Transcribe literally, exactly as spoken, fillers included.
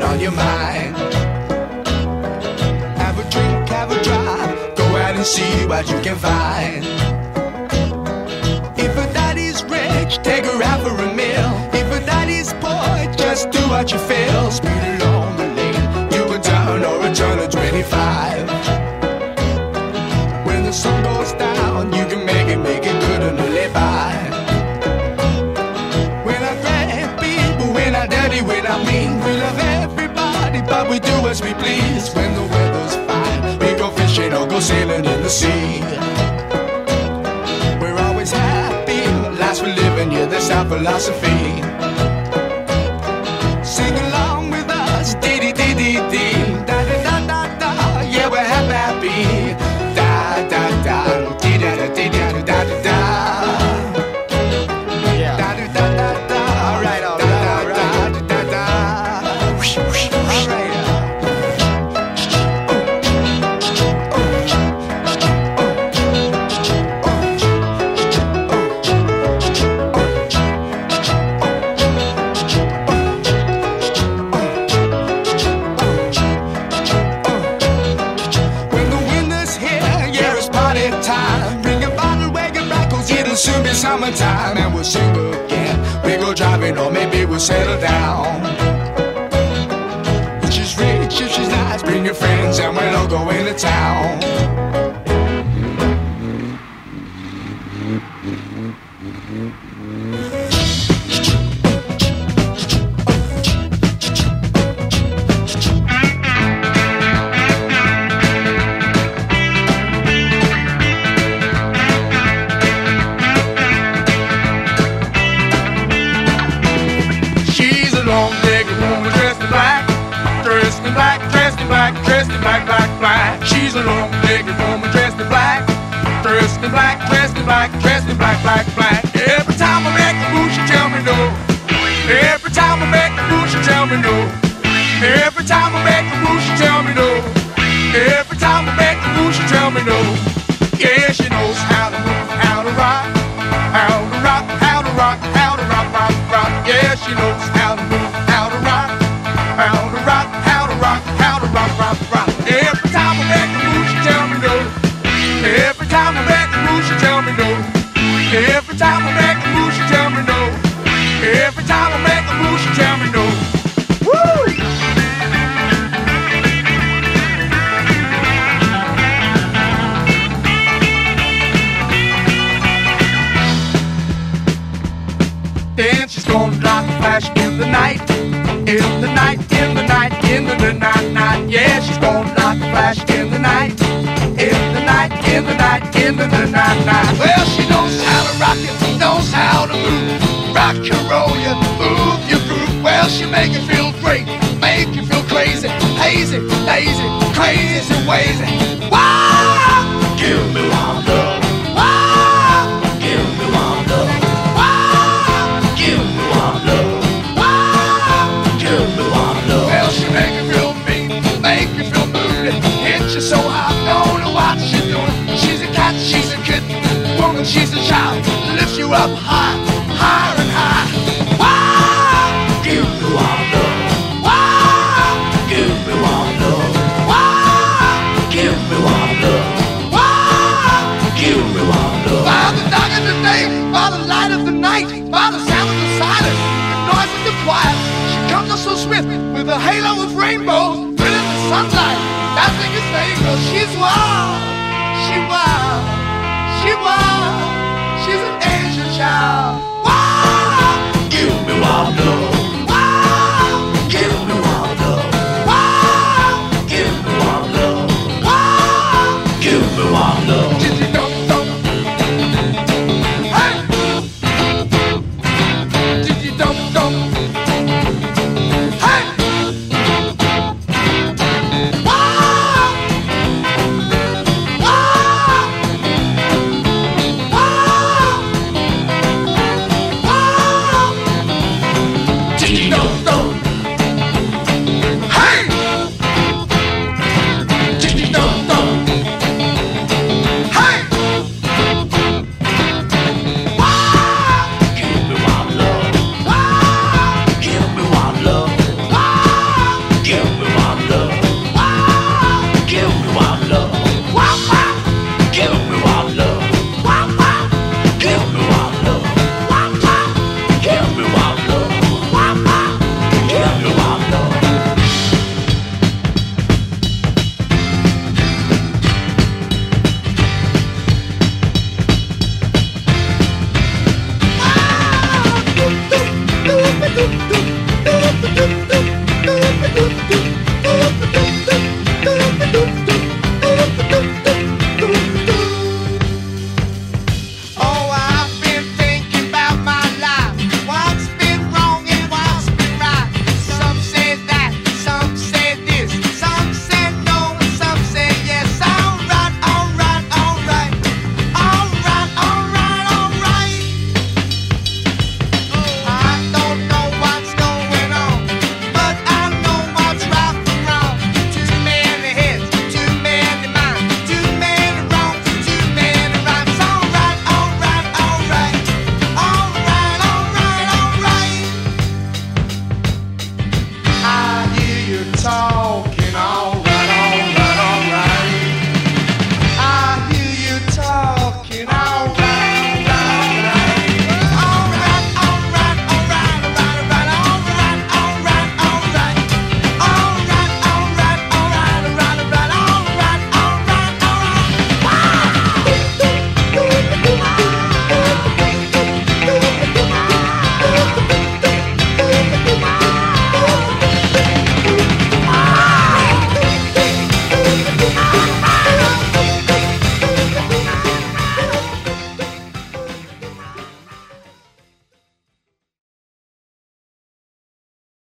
on your mind. Have a drink, have a drive, go out and see what you can find. If a daddy's rich, take her out for a meal. If a daddy's poor, just do what you feel. Speed along the lane, you can turn or return to twenty-five. When the sun goes down, you can make it, make it good and live by. We're not great people, we're not dirty, we're not mean. We love everybody, but we do as we please. When the weather's fine, we go fishing or go sailing in the sea. We're always happy, lives we're living, yeah, that's our philosophy. Sing along with us, dee-dee-dee-dee-dee, da-da-da-da-da, yeah, we're happy, da-da-da, dee-da-da-dee-da-da-da-da. Yeah. Da-da-da-da-da, all right, all right, all right, da-da-da. All right. Soon be summertime and we'll sing again. We go driving or maybe we'll settle down. If she's rich, if she's nice, bring your friends and we'll all go into town. Black, black, black. She's a long-legged woman dressed in black, dressed in black, dressed in black, dressed in black, black, black. Every time I make a move, she tell me no. Every time I make a move, she tell me no. Every time I make a move, she tell me no. Every time I make a move, she tell me no. Yeah, she knows how to move, how to rock, how to rock, how to rock, how to rock, rock, rock. Yeah, she knows how to move, how to rock, how to rock, how to rock, how to rock, rock, rock. Every time I make a move, she tell me no. Every time I make a move, she tell me no. Every time I make a move, she tell me no. Every time I make a move, she tell me no. Woo! Then she's gonna drop a flash in the night, in the night, in the night, in the, the night, night. Yeah, she's gonna knock a flash in the night, in the night, in the night, in the, the night, night. Well, she knows how to rock it, knows how to move, rock and roll you, move your groove. Well, she make you feel great, make you feel crazy, hazy, lazy, crazy, wazy. Wow! Give me one girl. Wow! Give me one girl. Wow! Give me one girl. Well, she make you feel mean, make you feel moody, hit you so hard, don't know what she's doing. She's a cat, she's a kitten, woman, she's a child, lifts you up high, higher and high. Wow! Give me one love. Wow! Give me one love. Wow! Give me one love. Wow! Give me one love. By the dark of the day, by the light of the night, by the sound of the silence, the noise of the quiet, comes up so swift with a halo of rainbows, brilliant the sunlight. That's what you say, girl. She's wild, she wild, she wild.